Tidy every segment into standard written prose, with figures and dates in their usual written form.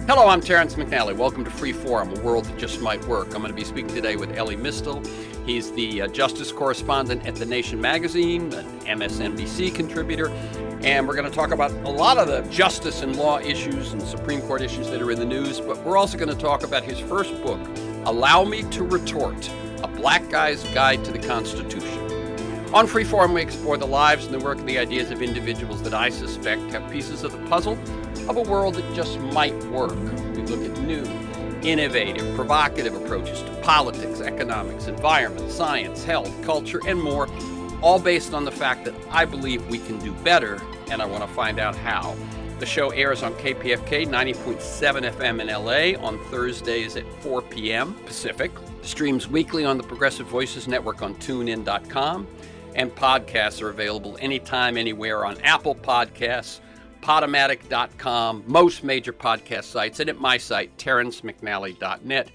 Hello, I'm Terrence McNally. Welcome to Freeform, a world that just might work. I'm going to be speaking today with Elie Mystal. He's the justice correspondent at The Nation magazine, an MSNBC contributor, and we're going to talk about a lot of the justice and law issues and Supreme Court issues that are in the news, but we're also going to talk about his first book, Allow Me to Retort, A Black Guy's Guide to the Constitution. On Freeform, we explore the lives and the work and the ideas of individuals that I suspect have pieces of the puzzle of a world that just might work. We look at new, innovative, provocative approaches to politics, economics, environment, science, health, culture, and more, all based on the fact that I believe we can do better, and I want to find out how. The show airs on KPFK 90.7 FM in LA on Thursdays at 4 p.m. Pacific, streams weekly on the Progressive Voices Network on TuneIn.com, and podcasts are available anytime, anywhere on Apple Podcasts, Podomatic.com, most major podcast sites, and at my site, terrencemcnally.net,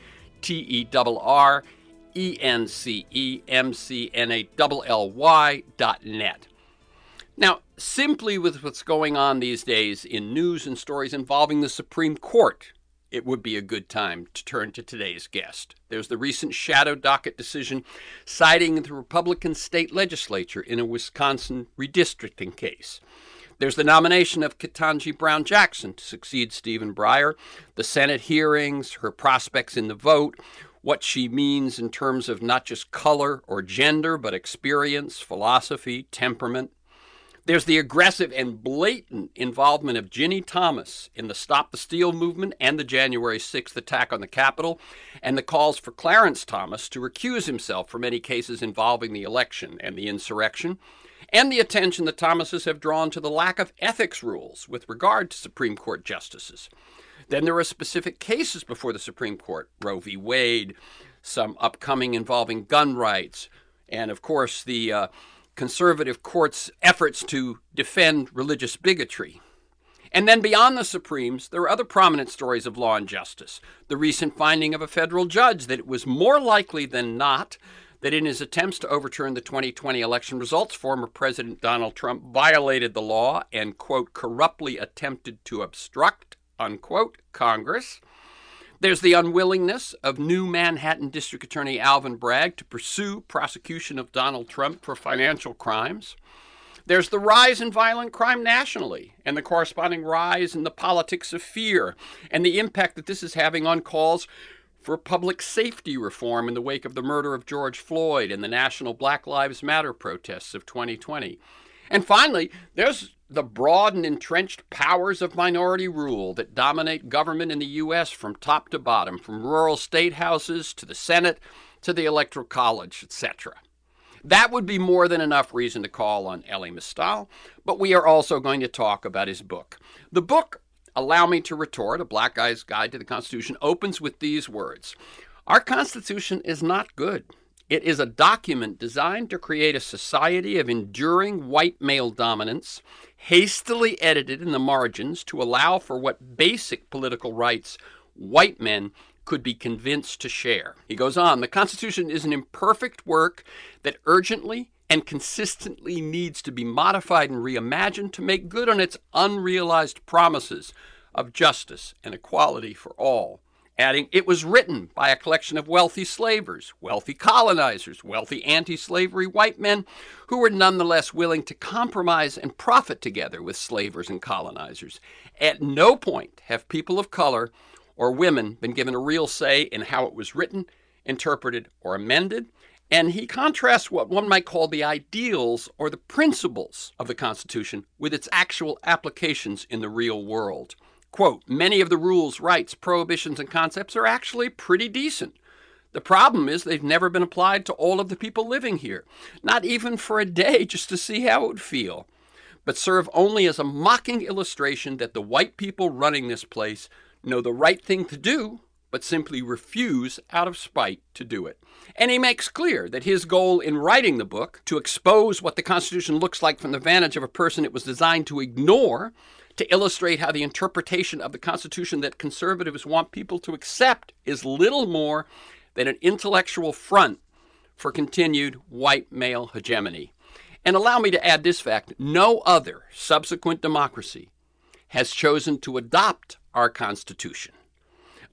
TERRENCEMCNALLY.net. Now, simply with what's going on these days in news and stories involving the Supreme Court, it would be a good time to turn to today's guest. There's the recent shadow docket decision citing the Republican state legislature in a Wisconsin redistricting case. There's the nomination of Ketanji Brown Jackson to succeed Stephen Breyer, the Senate hearings, her prospects in the vote, what she means in terms of not just color or gender, but experience, philosophy, temperament. There's the aggressive and blatant involvement of Ginny Thomas in the Stop the Steal movement and the January 6th attack on the Capitol, and the calls for Clarence Thomas to recuse himself from any cases involving the election and the insurrection, and the attention the Thomases have drawn to the lack of ethics rules with regard to Supreme Court justices. Then there are specific cases before the Supreme Court, Roe v. Wade, some upcoming involving gun rights, and of course the conservative court's efforts to defend religious bigotry. And then beyond the Supremes, there are other prominent stories of law and justice. The recent finding of a federal judge that it was more likely than not that in his attempts to overturn the 2020 election results, former President Donald Trump violated the law and, quote, corruptly attempted to obstruct, unquote, Congress. There's the unwillingness of new Manhattan District Attorney Alvin Bragg to pursue prosecution of Donald Trump for financial crimes. There's the rise in violent crime nationally and the corresponding rise in the politics of fear and the impact that this is having on calls for public safety reform in the wake of the murder of George Floyd and the national Black Lives Matter protests of 2020. And finally, there's the broad and entrenched powers of minority rule that dominate government in the U.S. from top to bottom, from rural state houses to the Senate to the Electoral College, etc. That would be more than enough reason to call on Elie Mystal, but we are also going to talk about his book. The book, Allow Me to Retort, A Black Guy's Guide to the Constitution, opens with these words. Our Constitution is not good. It is a document designed to create a society of enduring white male dominance, hastily edited in the margins to allow for what basic political rights white men could be convinced to share. He goes on, the Constitution is an imperfect work that urgently and consistently needs to be modified and reimagined to make good on its unrealized promises of justice and equality for all. Adding, it was written by a collection of wealthy slavers, wealthy colonizers, wealthy anti-slavery white men who were nonetheless willing to compromise and profit together with slavers and colonizers. At no point have people of color or women been given a real say in how it was written, interpreted, or amended. And he contrasts what one might call the ideals or the principles of the Constitution with its actual applications in the real world. Quote, many of the rules, rights, prohibitions, and concepts are actually pretty decent. The problem is they've never been applied to all of the people living here, not even for a day just to see how it would feel, but serve only as a mocking illustration that the white people running this place know the right thing to do, but simply refuse out of spite to do it. And he makes clear that his goal in writing the book, to expose what the Constitution looks like from the vantage of a person it was designed to ignore, to illustrate how the interpretation of the Constitution that conservatives want people to accept is little more than an intellectual front for continued white male hegemony. And allow me to add this fact, no other subsequent democracy has chosen to adopt our Constitution.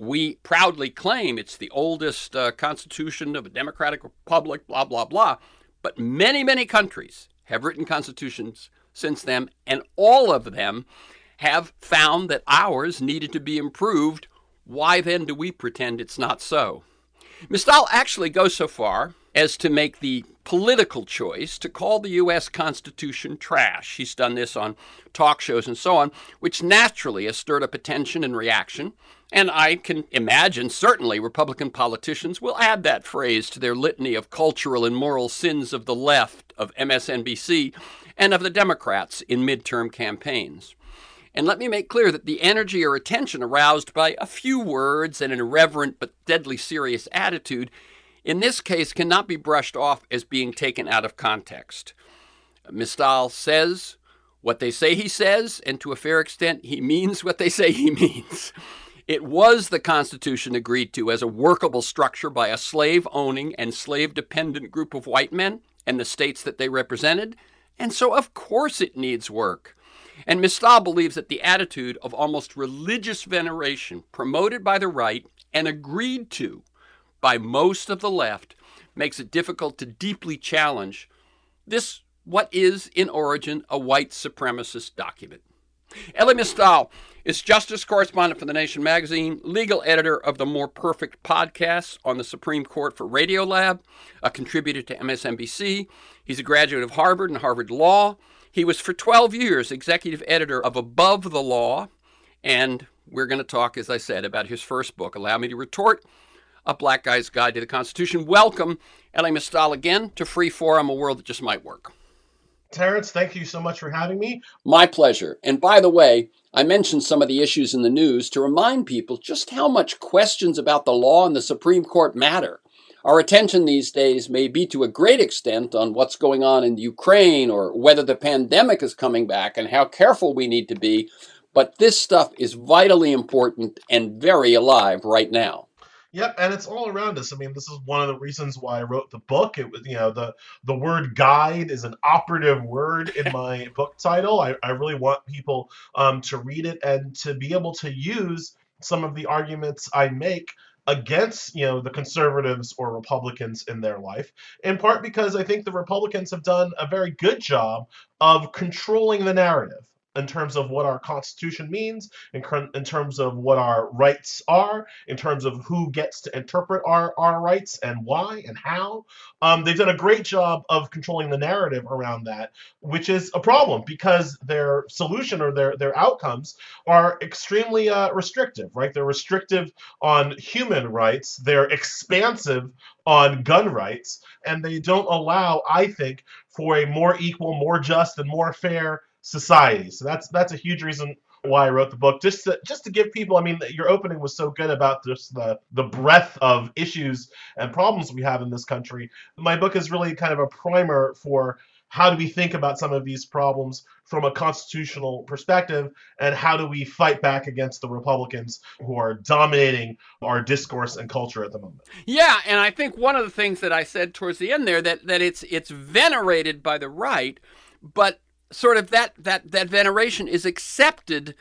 We proudly claim it's the oldest constitution of a democratic republic, blah, blah, blah. But many, many countries have written constitutions since then, and all of them have found that ours needed to be improved. Why then do we pretend it's not so? Mistal actually goes so far as to make the political choice to call the U.S. Constitution trash. He's done this on talk shows and so on, which naturally has stirred up attention and reaction. And I can imagine, certainly, Republican politicians will add that phrase to their litany of cultural and moral sins of the left, of MSNBC, and of the Democrats in midterm campaigns. And let me make clear that the energy or attention aroused by a few words and an irreverent but deadly serious attitude in this case cannot be brushed off as being taken out of context. Mistal says what they say he says, and to a fair extent, he means what they say he means. It was the Constitution agreed to as a workable structure by a slave-owning and slave-dependent group of white men and the states that they represented, and so of course it needs work. And Mistal believes that the attitude of almost religious veneration promoted by the right and agreed to by most of the left makes it difficult to deeply challenge this, what is in origin a white supremacist document. Elie Mystal is justice correspondent for The Nation magazine, legal editor of the More Perfect podcasts on the Supreme Court for Radiolab, a contributor to MSNBC. He's a graduate of Harvard and Harvard Law. He was for 12 years executive editor of Above the Law, and we're going to talk, as I said, about his first book, Allow Me to Retort, A Black Guy's Guide to the Constitution. Welcome, Elie Mystal, again to Free Forum, a world that just might work. Terrence, thank you so much for having me. My pleasure. And by the way, I mentioned some of the issues in the news to remind people just how much questions about the law and the Supreme Court matter. Our attention these days may be to a great extent on what's going on in Ukraine or whether the pandemic is coming back and how careful we need to be. But this stuff is vitally important and very alive right now. Yep, and it's all around us. I mean, this is one of the reasons why I wrote the book. It was, the word guide is an operative word in my book title. I really want people to read it and to be able to use some of the arguments I make against, the conservatives or Republicans in their life, in part because I think the Republicans have done a very good job of controlling the narrative in terms of what our Constitution means, in terms of what our rights are, in terms of who gets to interpret our rights and why and how. They've done a great job of controlling the narrative around that, which is a problem because their solution or their outcomes are extremely restrictive, right? They're restrictive on human rights, they're expansive on gun rights, and they don't allow, I think, for a more equal, more just, and more fair society. So that's a huge reason why I wrote the book. Just to give people, I mean, your opening was so good about just the breadth of issues and problems we have in this country. My book is really kind of a primer for how do we think about some of these problems from a constitutional perspective, and how do we fight back against the Republicans who are dominating our discourse and culture at the moment. Yeah, and I think one of the things that I said towards the end there, that it's venerated by the right, but sort of that veneration is accepted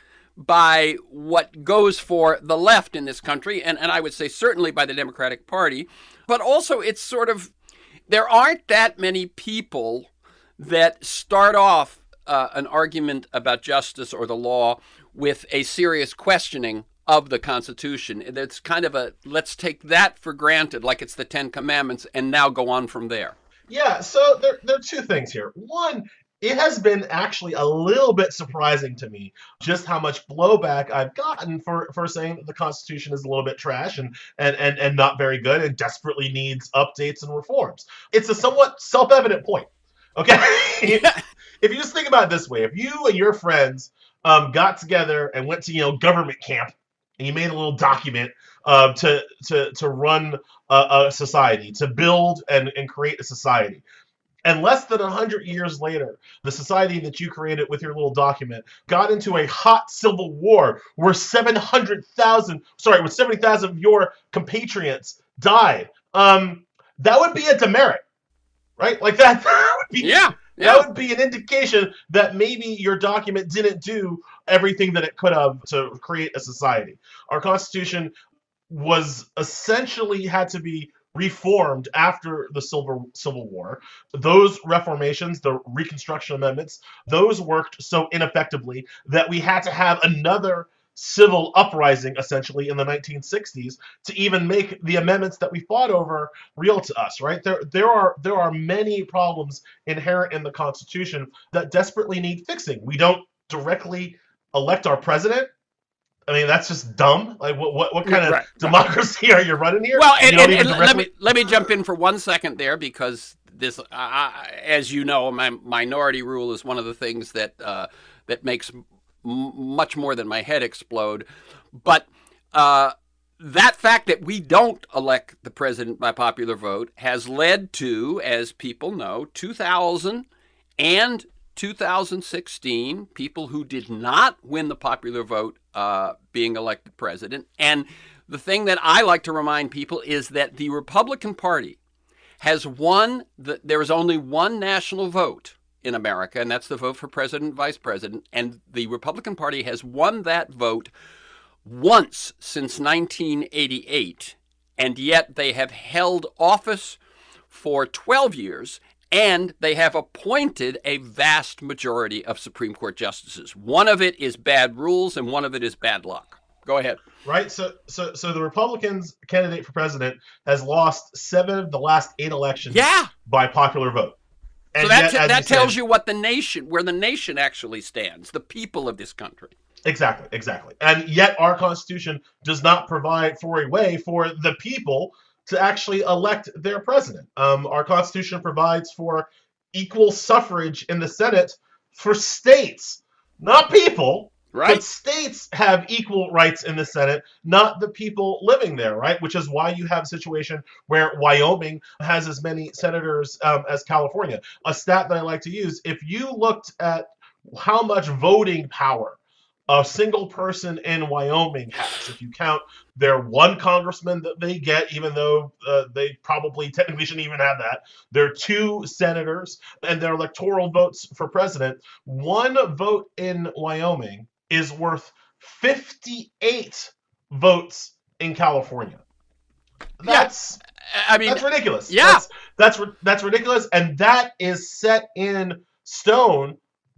by what goes for the left in this country, and I would say certainly by the Democratic Party, but also it's sort of, there aren't that many people that start off an argument about justice or the law with a serious questioning of the Constitution. That's kind of a, let's take that for granted, like it's the Ten Commandments, and now go on from there. Yeah, so there are two things here. One, it has been actually a little bit surprising to me just how much blowback I've gotten for saying that the Constitution is a little bit trash and not very good and desperately needs updates and reforms. It's a somewhat self-evident point, okay? If you just think about it this way, if you and your friends got together and went to government camp and you made a little document to run a society, to build and create a society, and less than 100 years later, the society that you created with your little document got into a hot civil war where 70,000 of your compatriots died. That would be a demerit, right? Like that would be, that would be an indication that maybe your document didn't do everything that it could have to create a society. Our Constitution was essentially had to be reformed after the Civil War. Those reformations, the Reconstruction Amendments, those worked so ineffectively that we had to have another civil uprising essentially in the 1960s to even make the amendments that we fought over real to us, right? There are many problems inherent in the Constitution that desperately need fixing. We don't directly elect our president. I mean, that's just dumb. Like, what kind of Right, right. democracy are you running here? Well, You don't and even let directly. me jump in for 1 second there, because this, as you know, my minority rule is one of the things that that makes much more than my head explode. But that fact that we don't elect the president by popular vote has led to, as people know, 2000 and 2016 people who did not win the popular vote being elected president. And the thing that I like to remind people is that the Republican Party has won, there is only one national vote in America, and that's the vote for president and vice president. And the Republican Party has won that vote once since 1988, and yet they have held office for 12 years, and they have appointed a vast majority of Supreme Court justices. One of it is bad rules, and one of it is bad luck. Go ahead. Right. So the Republicans candidate for president has lost 7 of the last 8 elections Yeah. by popular vote. So And that yet, as that you tells said, you what the nation, where the nation actually stands, the people of this country. exactly. And yet our Constitution does not provide for a way for the people to actually elect their president. Our Constitution provides for equal suffrage in the Senate for states, not people. Right. But states have equal rights in the Senate, not the people living there, right? Which is why you have a situation where Wyoming has as many senators as California. A stat that I like to use, if you looked at how much voting power a single person in Wyoming has, if you count their one congressman that they get, even though they probably technically shouldn't even have that, their 2 senators, and their electoral votes for president, one vote in Wyoming is worth 58 votes in California. That's I mean, that's ridiculous. yeah. That's ridiculous, and that is set in stone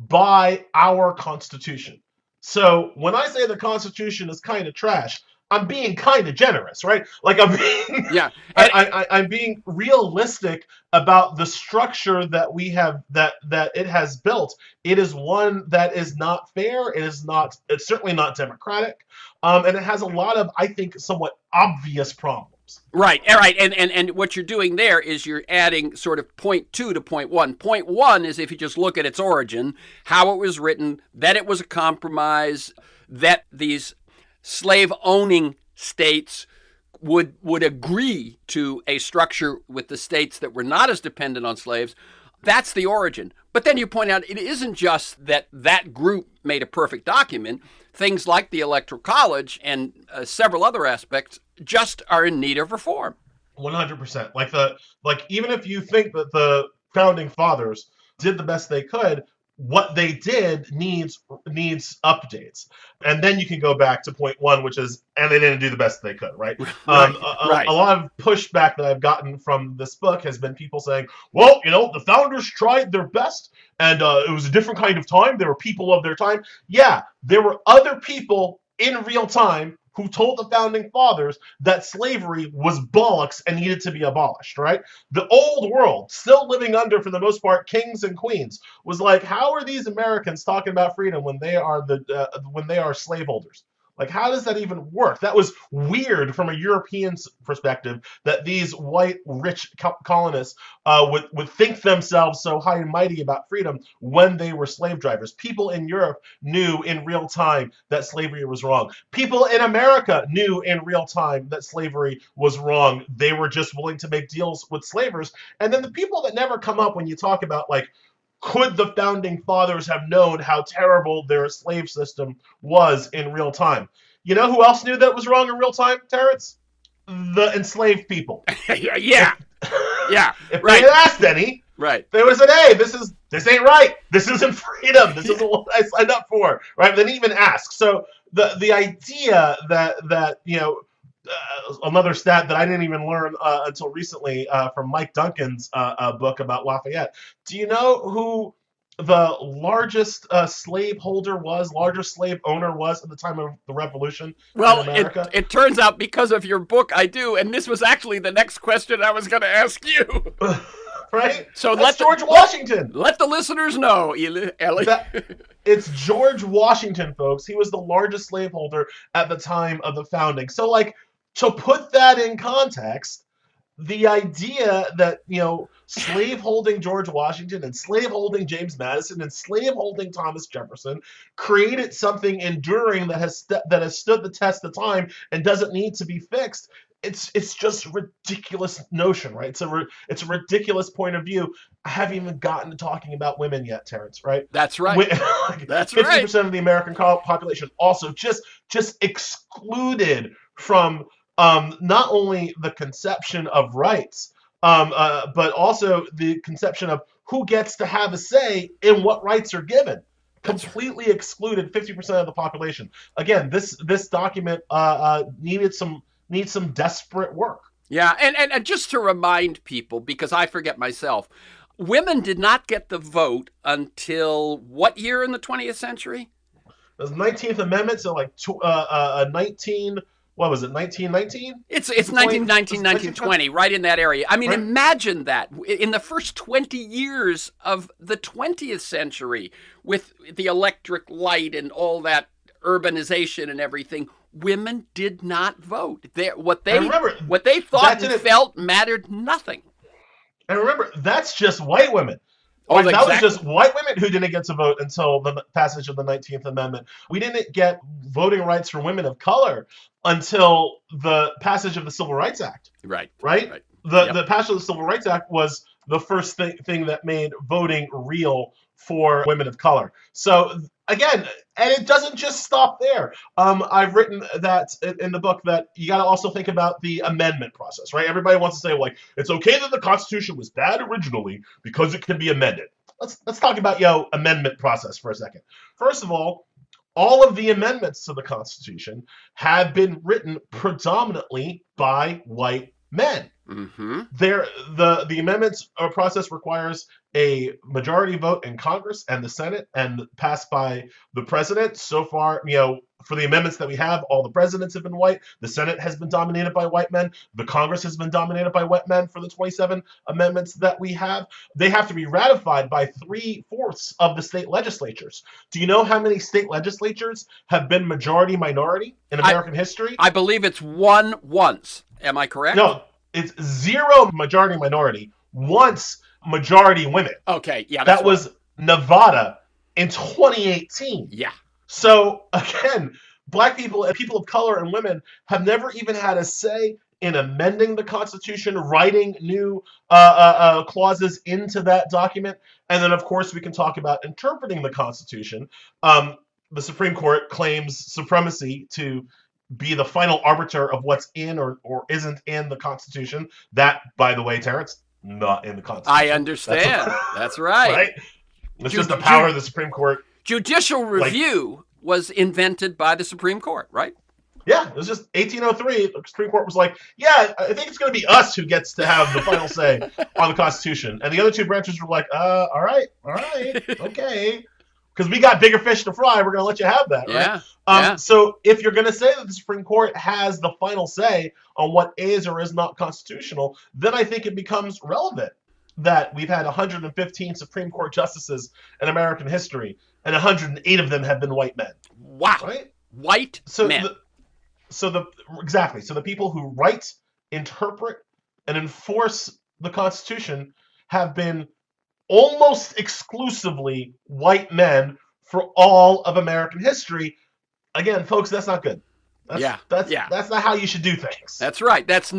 by our Constitution. So when I say the Constitution is kind of trash, I'm being kind of generous, right? Like I'm being, Yeah. And, I'm being realistic about the structure that we have that it has built. It is one that is not fair. It is not. It's certainly not democratic, and it has a lot of, I think, somewhat obvious problems. right. All right. And what you're doing there is you're adding sort of point 2 to point 1. Point 1 is if you just look at its origin, how it was written, that it was a compromise, that these slave owning states would agree to a structure with the states that were not as dependent on slaves. That's the origin. But then you point out it isn't just that that group made a perfect document. Things like the Electoral College and several other aspects just are in need of reform. 100%. Like even if you think that the founding fathers did the best they could, what they did needs updates. And then you can go back to point 1, which is, and they didn't do the best they could, right? Right. A lot of pushback that I've gotten from this book has been people saying, well, the founders tried their best, and it was a different kind of time. There were people of their time. Yeah, there were other people in real time who told the founding fathers that slavery was bollocks and needed to be abolished, right? The old world, still living under, for the most part, kings and queens, was like, how are these Americans talking about freedom when they are when they are slaveholders? Like, how does that even work? That was weird from a European perspective, that these white, rich colonists would think themselves so high and mighty about freedom when they were slave drivers. People in Europe knew in real time that slavery was wrong. People in America knew in real time that slavery was wrong. They were just willing to make deals with slavers. And then the people that never come up when you talk about, like, could the founding fathers have known how terrible their slave system was in real time? You know who else knew that it was wrong in real time, Terrence? The enslaved people. Yeah. Yeah. If Right. they had asked any, Right. they would have said, hey, this ain't right. This isn't freedom. This isn't what I signed up for. Right? They didn't even ask. So the idea that another stat that I didn't even learn until recently from Mike Duncan's book about Lafayette. Do you know who the largest slave holder was, largest slave owner was at the time of the Revolution in Well, America? it turns out because of your book, I do, and this was actually the next question I was going to ask you. Right? So That's George Washington. let the listeners know, Ellie. It's George Washington, folks. He was the largest slaveholder at the time of the founding. So, like, to put that in context, the idea that, slaveholding George Washington and slaveholding James Madison and slaveholding Thomas Jefferson created something enduring that has stood the test of time and doesn't need to be fixed. It's just a ridiculous notion, right? It's a ridiculous point of view. I haven't even gotten to talking about women yet, Terrence, right? That's right. That's right. 50% of the American population also just excluded from not only the conception of rights, but also the conception of who gets to have a say in what rights are given. Completely excluded 50% of the population. Again, this document needs some desperate work. Yeah, and just to remind people, because I forget myself, women did not get the vote until what year in the 20th century? The 19th Amendment, so like 19. What was it, 1919? It's 1919, 1920, right in that area. I mean, Right. Imagine that. In the first 20 years of the 20th century, with the electric light and all that urbanization and everything, women did not vote. What they thought and felt mattered nothing. And remember, that's just white women. Oh, Like, exactly. that was just white women who didn't get to vote until the passage of the 19th Amendment. We didn't get voting rights for women of color until the passage of the Civil Rights Act. Right. The passage of the Civil Rights Act was the first thing that made voting real for women of color. So again, and it doesn't just stop there. I've written that in the book that you got to also think about the amendment process, right? Everybody wants to say, like, it's okay that the Constitution was bad originally because it can be amended. Let's talk about amendment process for a second. First of all of the amendments to the Constitution have been written predominantly by white men. Mm-hmm. The amendments process requires a majority vote in Congress and the Senate and passed by the president. So far, for the amendments that we have, all the presidents have been white. The Senate has been dominated by white men. The Congress has been dominated by white men for the 27 amendments that we have. They have to be ratified by 3/4 of the state legislatures. Do you know how many state legislatures have been majority minority in American history? I believe it's one once. Am I correct? No, it's 0 majority minority, once majority women. Okay, yeah. That was Nevada in 2018. Yeah. So again, black people and people of color and women have never even had a say in amending the Constitution, writing new clauses into that document. And then, of course, we can talk about interpreting the Constitution. The Supreme Court claims supremacy to be the final arbiter of what's in or isn't in the Constitution. That, by the way, Terrence, not in the Constitution. I understand. That's right. Right? It's just the power of the Supreme Court. Judicial review was invented by the Supreme Court, right? Yeah, it was just 1803. The Supreme Court was like, yeah, I think it's going to be us who gets to have the final say on the Constitution. And the other two branches were like, all right, okay. Because we got bigger fish to fry, we're going to let you have that, right? Yeah. So if you're going to say that the Supreme Court has the final say on what is or is not constitutional, then I think it becomes relevant that we've had 115 Supreme Court justices in American history, and 108 of them have been white men. Wow. Right? White men. Exactly. So the people who write, interpret, and enforce the Constitution have been almost exclusively white men for all of American history. Again, folks, that's not good. That's not how you should do things. That's right. That's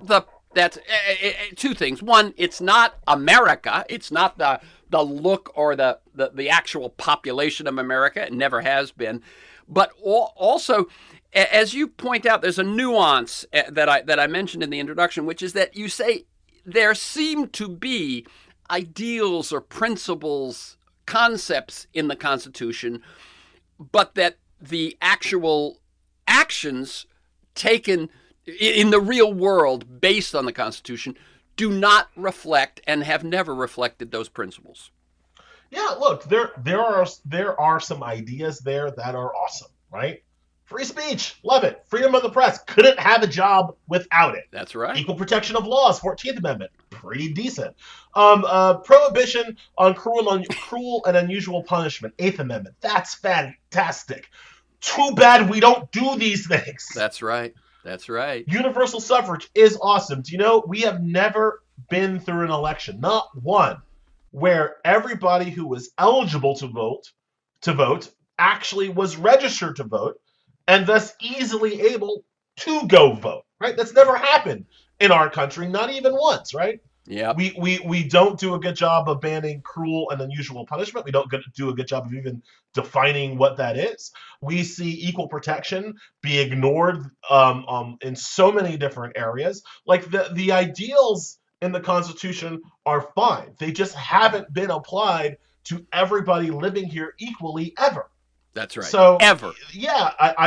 two things. One, it's not America. It's not the look or the actual population of America. It never has been. But also, as you point out, there's a nuance that I mentioned in the introduction, which is that you say there seem to be ideals or principles, concepts in the Constitution, but that the actual actions taken in the real world, based on the Constitution, do not reflect and have never reflected those principles. Yeah, look, there are some ideas there that are awesome, right? Free speech, love it. Freedom of the press, couldn't have a job without it. That's right. Equal protection of laws, 14th Amendment, pretty decent. Prohibition on cruel and unusual punishment, 8th Amendment, that's fantastic. Too bad we don't do these things. That's right. That's right. Universal suffrage is awesome. Do you know we have never been through an election, not one, where everybody who was eligible to vote actually was registered to vote and thus easily able to go vote, right? That's never happened in our country, not even once, right? Yeah. We don't do a good job of banning cruel and unusual punishment. We don't do a good job of even defining what that is. We see equal protection be ignored in so many different areas. Like the ideals in the Constitution are fine. They just haven't been applied to everybody living here equally ever. That's right. So ever. Yeah,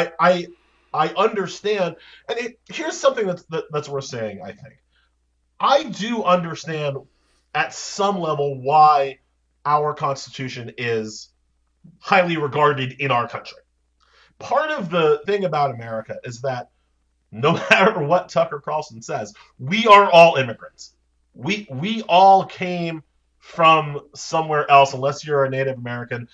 I understand, and here's something that's worth saying. I think I do understand at some level why our Constitution is highly regarded in our country. Part of the thing about America is that no matter what Tucker Carlson says, we are all immigrants. We all came from somewhere else, unless you're a Native American.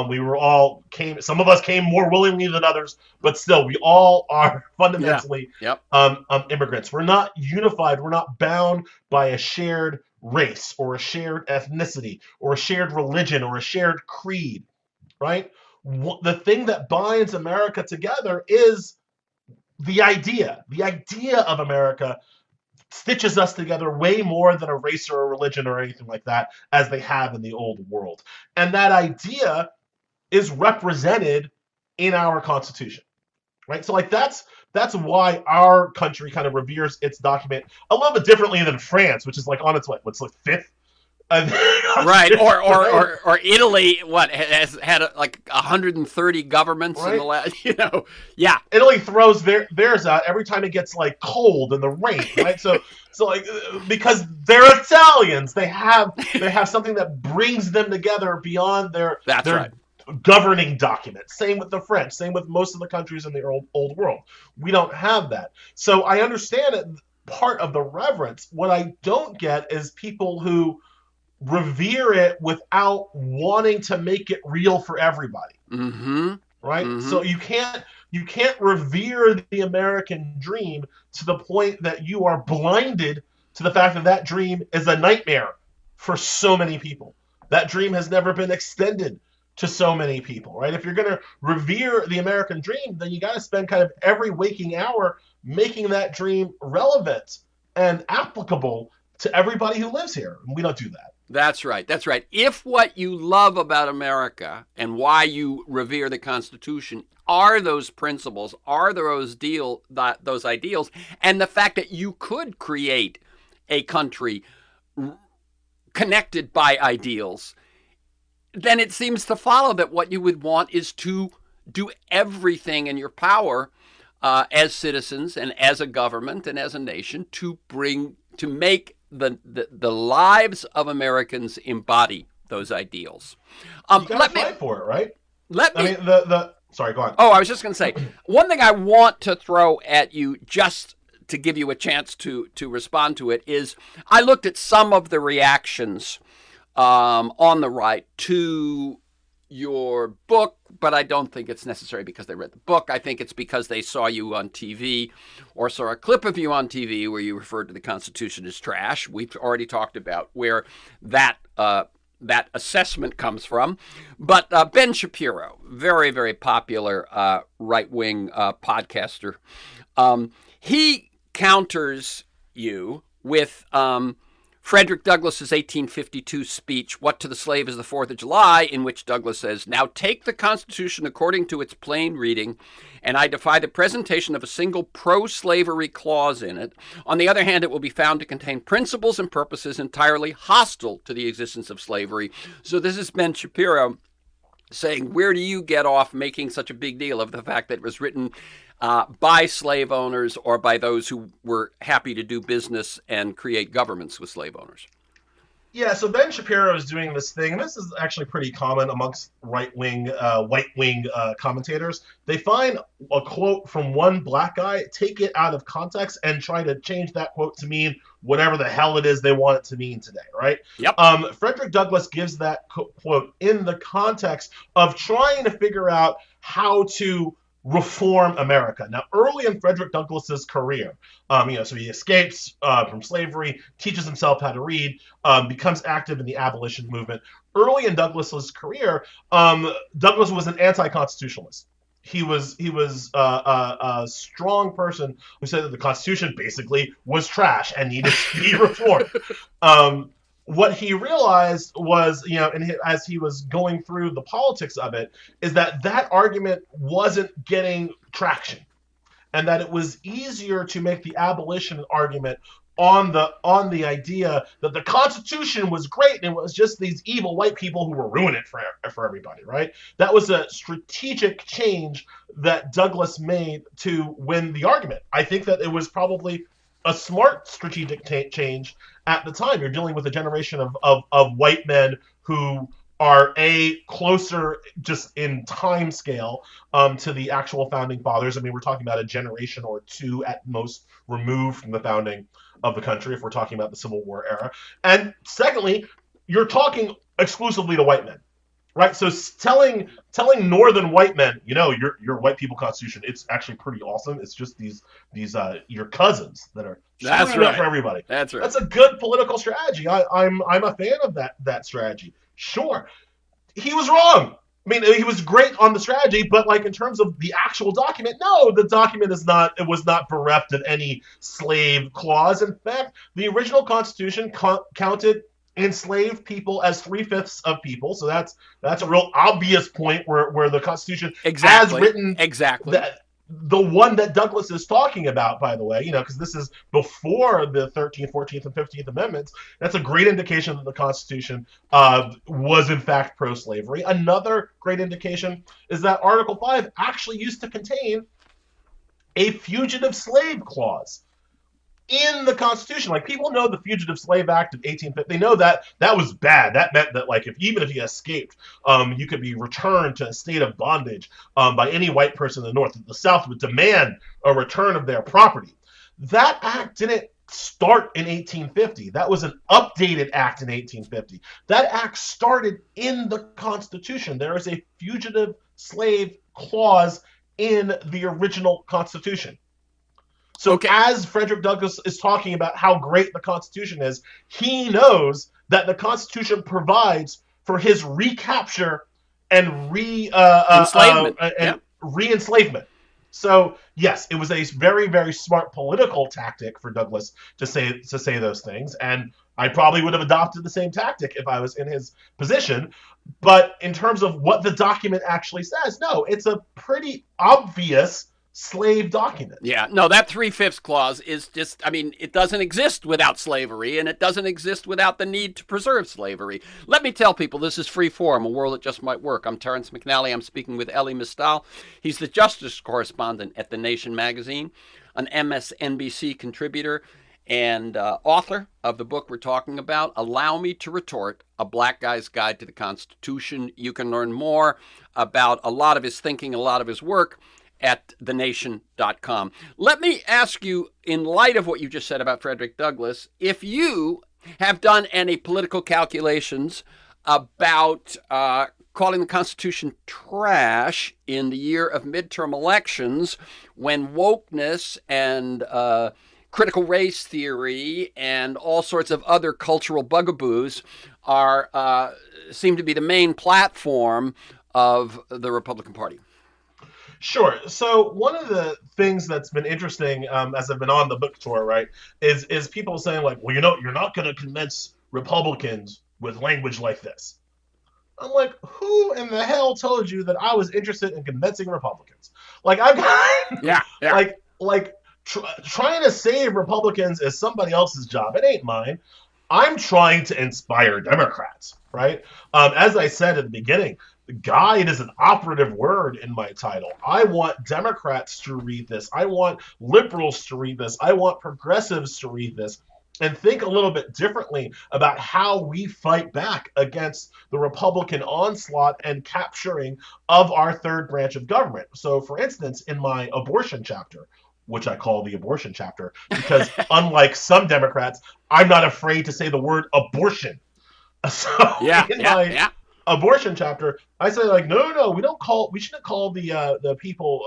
Some of us came more willingly than others, but still, we all are fundamentally immigrants. We're not unified. We're not bound by a shared race or a shared ethnicity or a shared religion or a shared creed, right? The thing that binds America together is the idea. The idea of America stitches us together way more than a race or a religion or anything like that, as they have in the old world. And that idea is represented in our Constitution, right? So like that's why our country kind of reveres its document a little bit differently than France, which is like on its what's like fifth. Right, or Italy, has had like 130 governments in the last, yeah. Italy throws theirs out every time it gets like cold in the rain, right? So like because they're Italians, they have something that brings them together beyond their governing documents. Same with the French, same with most of the countries in the old world. We don't have that. So I understand it, part of the reverence. What I don't get is people who revere it without wanting to make it real for everybody. Mm-hmm. Right? Mm-hmm. So you can't revere the American dream to the point that you are blinded to the fact that that dream is a nightmare for so many people. That dream has never been extended to so many people, right? If you're going to revere the American dream, then you got to spend kind of every waking hour making that dream relevant and applicable to everybody who lives here. And we don't do that. That's right. That's right. If what you love about America and why you revere the Constitution are those principles, are those ideals, and the fact that you could create a country connected by ideals, then it seems to follow that what you would want is to do everything in your power as citizens and as a government and as a nation to make the lives of Americans embody those ideals. You gotta fight for it, right? Sorry, go on. Oh, I was just going to say, one thing I want to throw at you just to give you a chance to respond to it is, I looked at some of the reactions on the right to your book, but I don't think it's necessary because they read the book. I think it's because they saw you on TV or saw a clip of you on TV where you referred to the Constitution as trash. We've already talked about where that assessment comes from. But Ben Shapiro, very, very popular right-wing podcaster, he counters you with Frederick Douglass's 1852 speech, What to the Slave is the 4th of July, in which Douglass says, "Now take the Constitution according to its plain reading, and I defy the presentation of a single pro-slavery clause in it. On the other hand, it will be found to contain principles and purposes entirely hostile to the existence of slavery." So this is Ben Shapiro saying, where do you get off making such a big deal of the fact that it was written by slave owners or by those who were happy to do business and create governments with slave owners. Yeah, so Ben Shapiro is doing this thing, and this is actually pretty common amongst white wing commentators. They find a quote from one black guy, take it out of context, and try to change that quote to mean whatever the hell it is they want it to mean today, right? Yep. Frederick Douglass gives that quote in the context of trying to figure out how to reform America. Now, early in Frederick Douglass's career, so he escapes from slavery, teaches himself how to read, becomes active in the abolition movement. Early in Douglass's career, Douglass was an anti-constitutionalist. He was a strong person who said that the Constitution basically was trash and needed to be reformed. What he realized was, as he was going through the politics of it, is that that argument wasn't getting traction, and that it was easier to make the abolition argument on the idea that the Constitution was great and it was just these evil white people who were ruining it for everybody, right? That was a strategic change that Douglass made to win the argument. I think that it was probably a smart strategic change at the time. You're dealing with a generation of white men who are closer just in time scale to the actual founding fathers. I mean, we're talking about a generation or two at most removed from the founding of the country if we're talking about the Civil War era. And secondly, you're talking exclusively to white men. Right, so telling northern white men, your white people constitution, it's actually pretty awesome. It's just these your cousins that are screwing it up for everybody. That's right. That's a good political strategy. I'm a fan of that strategy. Sure, he was wrong. I mean, he was great on the strategy, but like in terms of the actual document, no, the document was not bereft of any slave clause. In fact, the original Constitution counted enslaved people as 3/5 of people, so that's a real obvious point where the Constitution has written the one that Douglass is talking about, by the way, because this is before the 13th, 14th, and 15th Amendments. That's a great indication that the Constitution was in fact pro-slavery. Another great indication is that Article 5 actually used to contain a fugitive slave clause in the Constitution. Like, people know the Fugitive Slave Act of 1850. They know that was bad. That meant that, like, even if you escaped, you could be returned to a state of bondage by any white person in the North. The South would demand a return of their property. That act didn't start in 1850. That was an updated act in 1850. That act started in the Constitution. There is a fugitive slave clause in the original Constitution. So as Frederick Douglass is talking about how great the Constitution is, he knows that the Constitution provides for his recapture and re-enslavement. So yes, it was a very, very smart political tactic for Douglass to say those things, and I probably would have adopted the same tactic if I was in his position. But in terms of what the document actually says, no, it's a pretty obvious slave document. Yeah, no, that 3/5 clause is just, it doesn't exist without slavery, and it doesn't exist without the need to preserve slavery. Let me tell people, this is Freeform, a world that just might work. I'm Terrence McNally. I'm speaking with Elie Mystal. He's the justice correspondent at The Nation magazine, an MSNBC contributor, and author of the book we're talking about, Allow Me to Retort, A Black Guy's Guide to the Constitution. You can learn more about a lot of his thinking, a lot of his work, at thenation.com. Let me ask you, in light of what you just said about Frederick Douglass, if you have done any political calculations about calling the Constitution trash in the year of midterm elections, when wokeness and critical race theory and all sorts of other cultural bugaboos seem to be the main platform of the Republican Party. Sure. So one of the things that's been interesting as I've been on the book tour, right, is people saying like, well, you're not going to convince Republicans with language like this. I'm like, who in the hell told you that I was interested in convincing Republicans? Like, I've got trying to save Republicans is somebody else's job. It ain't mine. I'm trying to inspire Democrats, right? As I said at the beginning, guide is an operative word in my title. I want Democrats to read this. I want liberals to read this. I want progressives to read this and think a little bit differently about how we fight back against the Republican onslaught and capturing of our third branch of government. So, for instance, in my abortion chapter, which I call the abortion chapter, because unlike some Democrats, I'm not afraid to say the word abortion. So, Yeah, in yeah, my yeah. abortion chapter, I say like, no, we shouldn't call the people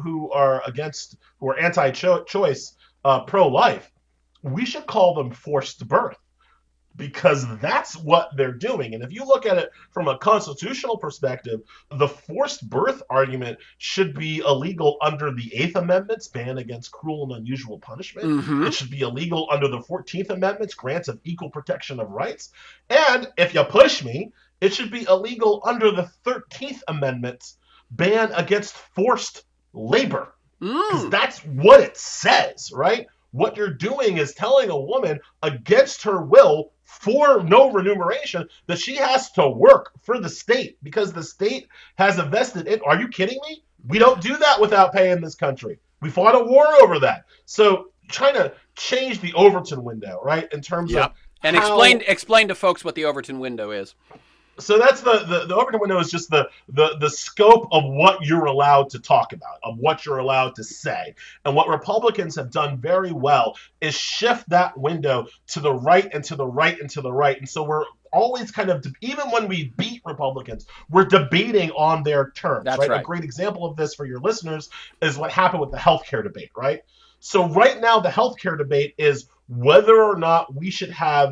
who are anti-choice pro-life. We should call them forced birth because that's what they're doing. And if you look at it from a constitutional perspective, the forced birth argument should be illegal under the Eighth Amendment's ban against cruel and unusual punishment. Mm-hmm. It should be illegal under the 14th Amendment's grants of equal protection of rights. And if you push me, it should be illegal under the 13th Amendment's ban against forced labor. Because Mm. that's what it says, right? What you're doing is telling a woman against her will for no remuneration that she has to work for the state because the state has a vested in. Are you kidding me? We don't do that without pay in this country. We fought a war over that. So trying to change the Overton window, right? In terms of Yep. And how explain to folks what the Overton window is. so that's the Overton window is just the scope of what you're allowed to talk about, of what you're allowed to say. And what Republicans have done very well is shift that window to the right and to the right and to the right. And so we're always kind of, even when we beat Republicans, we're debating on their terms, That's right? A right. great example of this for your listeners is what happened with the healthcare debate, right? So right now the healthcare debate is whether or not we should have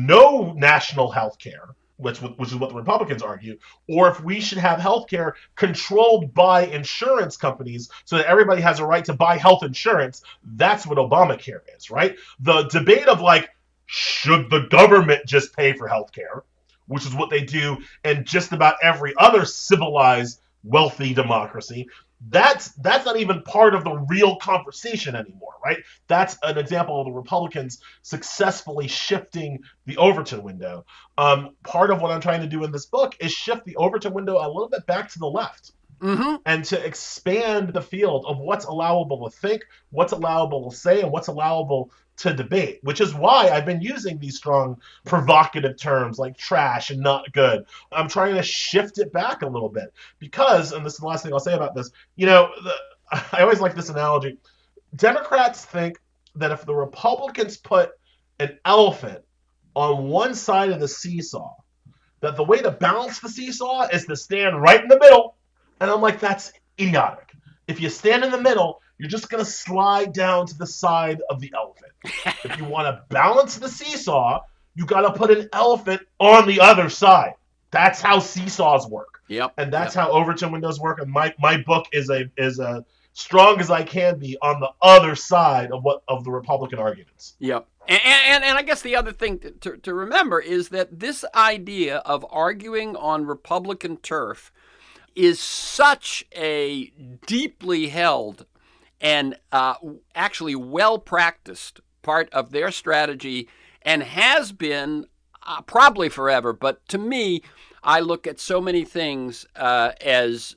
no national health care, which is what the Republicans argue, or if we should have health care controlled by insurance companies so that everybody has a right to buy health insurance. That's what Obamacare is, right? The debate of like, should the government just pay for health care, which is what they do in just about every other civilized, wealthy democracy. That's not even part of the real conversation anymore, right? That's an example of the Republicans successfully shifting the Overton window. Part of what I'm trying to do in this book is shift the Overton window a little bit back to the left Mm-hmm. and to expand the field of what's allowable to think, what's allowable to say, and what's allowable to debate, which is why I've been using these strong provocative terms like trash and not good. I'm trying to shift it back a little bit because, and this is the last thing I'll say about this, I always like this analogy. Democrats think that if the Republicans put an elephant on one side of the seesaw, that the way to balance the seesaw is to stand right in the middle. And I'm like, that's idiotic. If you stand in the middle, you're just going to slide down to the side of the elephant. If you want to balance the seesaw, you got to put an elephant on the other side. That's how seesaws work. Yep. And that's Yep. how Overton windows work. And my book is a strong as I can be on the other side of the Republican arguments. Yep. And I guess the other thing to remember is that this idea of arguing on Republican turf is such a deeply held and actually well practiced part of their strategy and has been probably forever. But to me, I look at so many things as,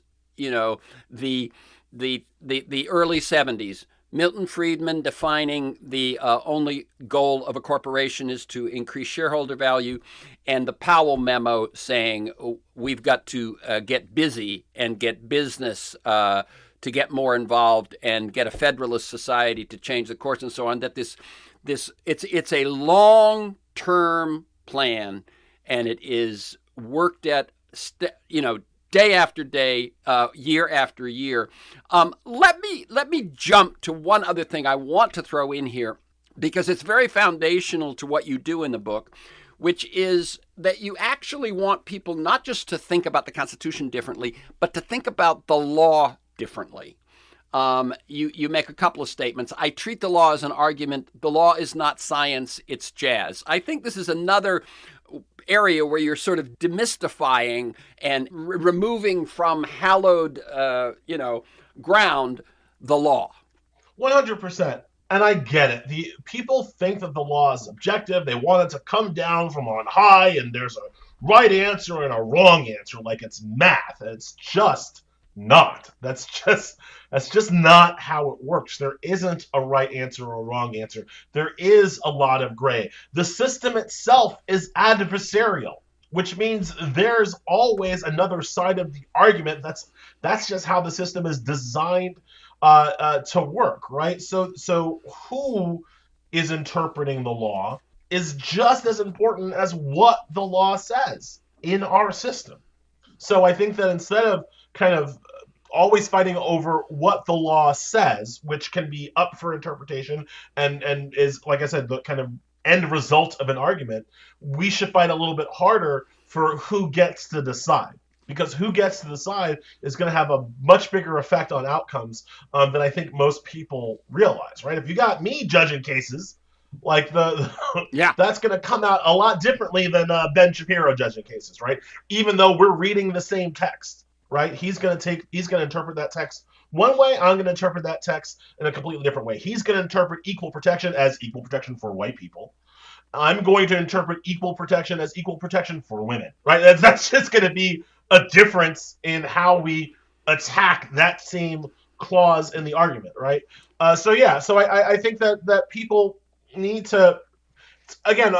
the early 70s. Milton Friedman defining the only goal of a corporation is to increase shareholder value, and the Powell memo saying we've got to get busy and get business to get more involved and get a federalist society to change the course and so on. That it's a long term plan, and it is worked at day after day, year after year. Let me jump to one other thing I want to throw in here because it's very foundational to what you do in the book, which is that you actually want people not just to think about the Constitution differently, but to think about the law differently. You make a couple of statements. I treat the law as an argument. The law is not science, it's jazz. I think this is another area where you're sort of demystifying and removing from hallowed, ground the law. 100%. And I get it. The people think that the law is objective. They want it to come down from on high, and there's a right answer and a wrong answer like it's math. It's just not. That's just not how it works. There isn't a right answer or a wrong answer. There is a lot of gray. The system itself is adversarial, which means there's always another side of the argument. That's just how the system is designed to work, right? So who is interpreting the law is just as important as what the law says in our system. So I think that instead of kind of always fighting over what the law says, which can be up for interpretation and is, like I said, the kind of end result of an argument, we should fight a little bit harder for who gets to decide. Because who gets to decide is going to have a much bigger effect on outcomes than I think most people realize, right? If you got me judging cases, like Yeah. that's going to come out a lot differently than Ben Shapiro judging cases, right? Even though we're reading the same text, right? He's going to interpret that text one way. I'm going to interpret that text in a completely different way. He's going to interpret equal protection as equal protection for white people. I'm going to interpret equal protection as equal protection for women, right? That's just going to be a difference in how we attack that same clause in the argument, right? So I think that people need to, again,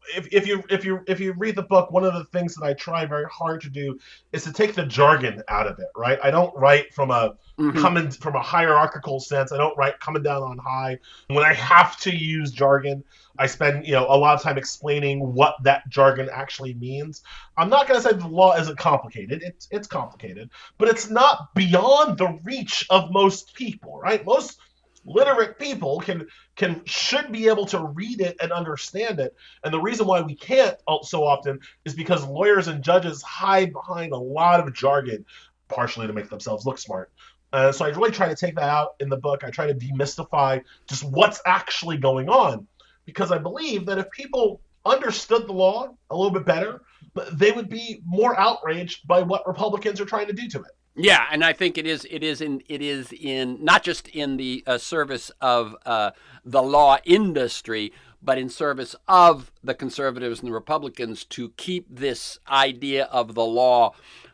if you read the book, one of the things that I try very hard to do is to take the jargon out of it, right? I don't write from a Hmm. coming from a hierarchical sense. I don't write coming down on high. When I have to use jargon, I spend a lot of time explaining what that jargon actually means. I'm not going to say the law isn't complicated. It's complicated, but it's not beyond the reach of most people, right? Most literate people should be able to read it and understand it. And the reason why we can't so often is because lawyers and judges hide behind a lot of jargon, partially to make themselves look smart. So I really try to take that out in the book. I try to demystify just what's actually going on, because I believe that if people understood the law a little bit better, they would be more outraged by what Republicans are trying to do to it. Yeah, and I think it is in not just in the service of the law industry, but in service of the conservatives and the Republicans to keep this idea of the law,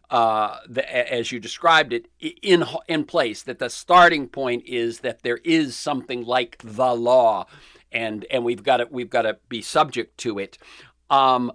as you described it, in place. That the starting point is that there is something like the law, and we've got to be subject to it. Um,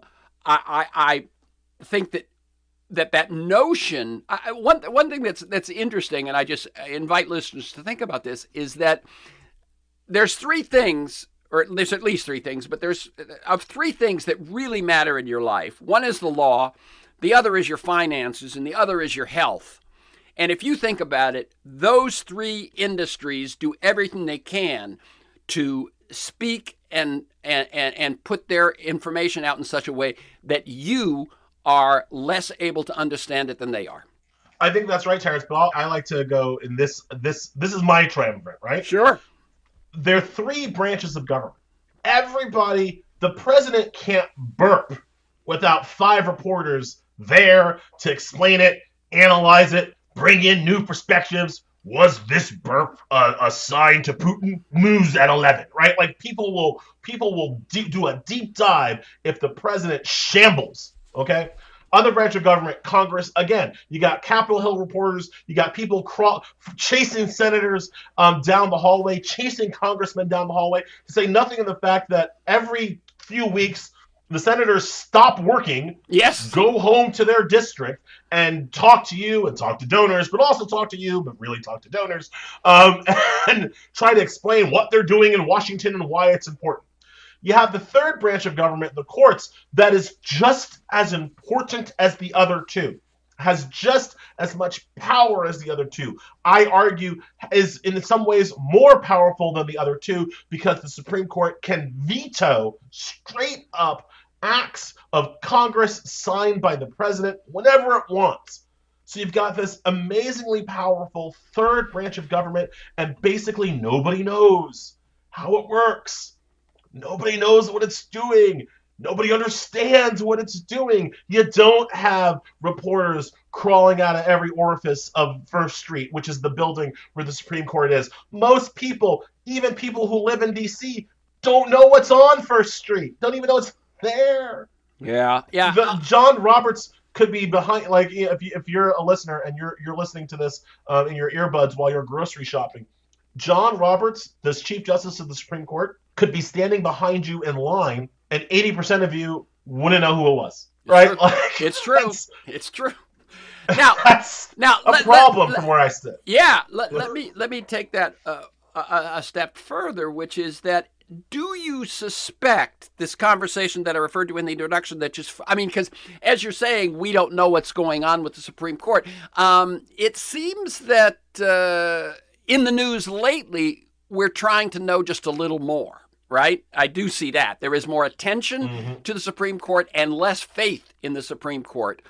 I think that notion. One thing that's interesting, and I just invite listeners to think about this, is that there's three things, or there's at least three things, but there's of three things that really matter in your life. One is the law, the other is your finances, and the other is your health. And if you think about it, those three industries do everything they can to speak and put their information out in such a way that you are less able to understand it than they are. I think that's right, Terrence. But I like to go in this is my triumvirate, right? Sure. There are three branches of government. Everybody, the president can't burp without five reporters there to explain it, analyze it, bring in new perspectives. Was this burp a sign to Putin? Moves at 11, right? Like people will do a deep dive if the president shambles. Okay, other branch of government, Congress, again, you got Capitol Hill reporters, you got people chasing senators down the hallway, chasing congressmen down the hallway, to say nothing of the fact that every few weeks the senators stop working, Yes. go home to their district, and talk to you and talk to donors, but also talk to you, but really talk to donors, um, and try to explain what they're doing in Washington and why it's important. You have the third branch of government, the courts, that is just as important as the other two, has just as much power as the other two. I argue is in some ways more powerful than the other two, because the Supreme Court can veto straight up acts of Congress signed by the president whenever it wants. So you've got this amazingly powerful third branch of government, and basically nobody knows how it works. Nobody knows what it's doing. Nobody understands what it's doing. You don't have reporters crawling out of every orifice of First Street, which is the building where the Supreme Court is. Most people, even people who live in D.C., don't know what's on First Street, don't even know it's there. Yeah, yeah. John Roberts could be behind. Like if you're a listener and you're listening to this in your earbuds while you're grocery shopping, John Roberts, this Chief Justice of the Supreme Court, could be standing behind you in line, and 80% of you wouldn't know who it was. It's Right? true. Like, It's true. It's true. Now, that's now, a problem from where I sit. yeah. Let me take that a step further, which is that, do you suspect this conversation that I referred to in the introduction that just, I mean, because as you're saying, we don't know what's going on with the Supreme Court. It seems that in the news lately, we're trying to know just a little more, right? I do see that. There is more attention to the Supreme Court and less faith in the Supreme Court.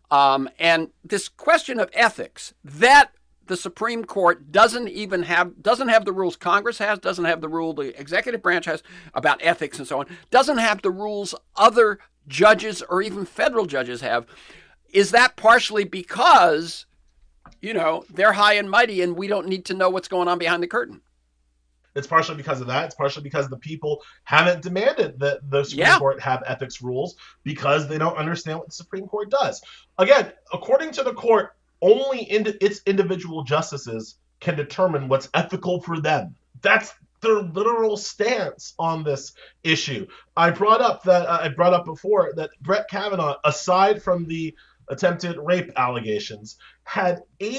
And this question of ethics, that the Supreme Court doesn't have the rules Congress has, doesn't have the rule the executive branch has about ethics and so on, doesn't have the rules other judges or even federal judges have. Is that partially because, they're high and mighty and we don't need to know what's going on behind the curtain? It's partially because of that. It's partially because the people haven't demanded that the Supreme Court have ethics rules because they don't understand what the Supreme Court does. Again, according to the court, only its individual justices can determine what's ethical for them. That's their literal stance on this issue. I brought up before that Brett Kavanaugh, aside from the attempted rape allegations, had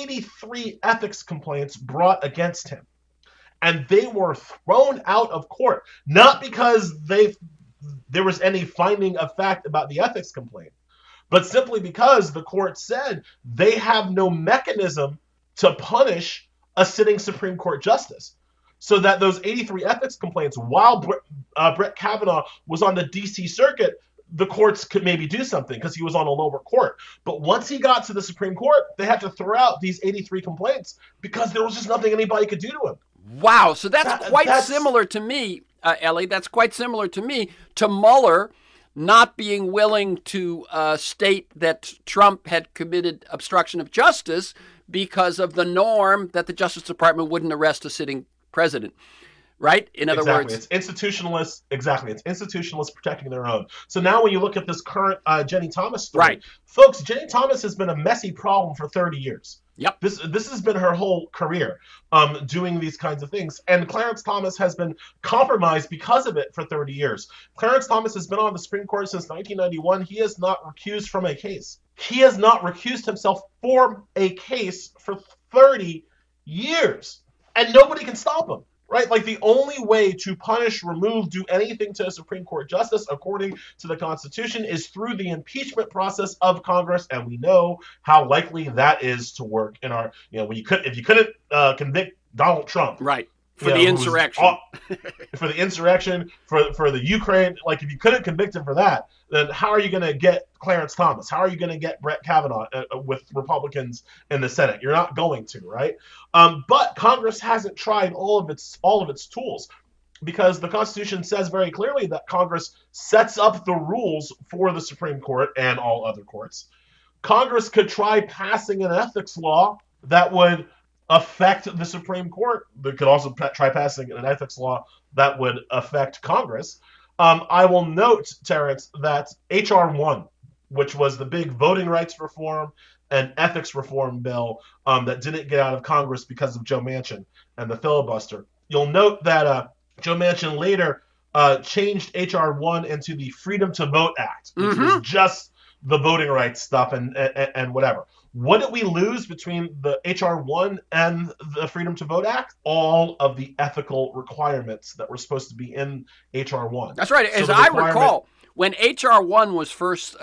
83 ethics complaints brought against him. And they were thrown out of court, not because there was any finding of fact about the ethics complaint, but simply because the court said they have no mechanism to punish a sitting Supreme Court justice. So that those 83 ethics complaints, while Brett Kavanaugh was on the D.C. Circuit, the courts could maybe do something because he was on a lower court. But once he got to the Supreme Court, they had to throw out these 83 complaints because there was just nothing anybody could do to him. Wow. So that's quite similar to me, Ellie. That's quite similar to me, to Mueller not being willing to state that Trump had committed obstruction of justice because of the norm that the Justice Department wouldn't arrest a sitting president. Right? In other words, it's institutionalists. Exactly. It's institutionalists protecting their own. So now when you look at this current Jenny Thomas story, right, folks, Jenny Thomas has been a messy problem for 30 years. Yep. This has been her whole career, doing these kinds of things. And Clarence Thomas has been compromised because of it for 30 years. Clarence Thomas has been on the Supreme Court since 1991. He has not recused from a case. He has not recused himself from a case for 30 years. And nobody can stop him. Right? Like, the only way to punish, remove, do anything to a Supreme Court justice, according to the Constitution, is through the impeachment process of Congress, and we know how likely that is to work in our, if you couldn't convict Donald Trump, right, for the insurrection, for the Ukraine, like, if you couldn't convict him for that, then how are you going to get Clarence Thomas? How are you going to get Brett Kavanaugh with Republicans in the Senate? You're not going to, right? But Congress hasn't tried all of its tools, because the Constitution says very clearly that Congress sets up the rules for the Supreme Court and all other courts. Congress could try passing an ethics law that would affect the Supreme Court. They could also try passing an ethics law that would affect Congress. I will note, Terrence, that H.R. 1, which was the big voting rights reform and ethics reform bill that didn't get out of Congress because of Joe Manchin and the filibuster. You'll note that Joe Manchin later changed H.R. 1 into the Freedom to Vote Act, which was just the voting rights stuff and whatever. What did we lose between the H.R. 1 and the Freedom to Vote Act? All of the ethical requirements that were supposed to be in H.R. 1. That's right. As I recall, when H.R. 1 was first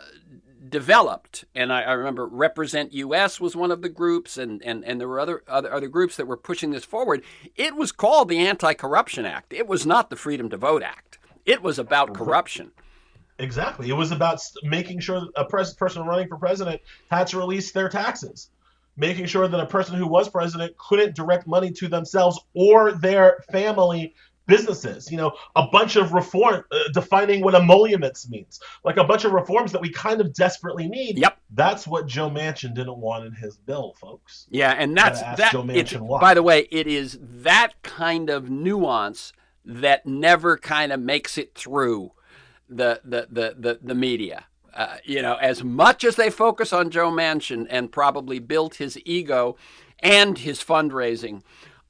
developed, and I remember Represent US was one of the groups, and there were other groups that were pushing this forward, it was called the Anti-Corruption Act. It was not the Freedom to Vote Act. It was about corruption. Exactly. It was about making sure that a person running for president had to release their taxes, making sure that a person who was president couldn't direct money to themselves or their family businesses. A bunch of reform, defining what emoluments means, like a bunch of reforms that we kind of desperately need. Yep. That's what Joe Manchin didn't want in his bill, folks. Yeah, and that's that. Joe Manchin why. By the way, it is that kind of nuance that never kind of makes it through the media. As much as they focus on Joe Manchin and probably built his ego and his fundraising,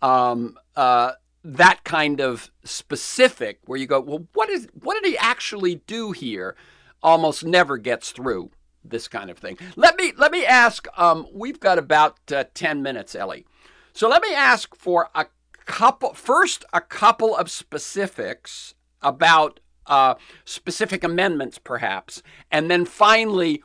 that kind of specific where you go, well, what did he actually do here? Almost never gets through this kind of thing. Let me ask. We've got about 10 minutes, Ellie. So let me ask for a couple of specifics about specific amendments, perhaps, and then finally,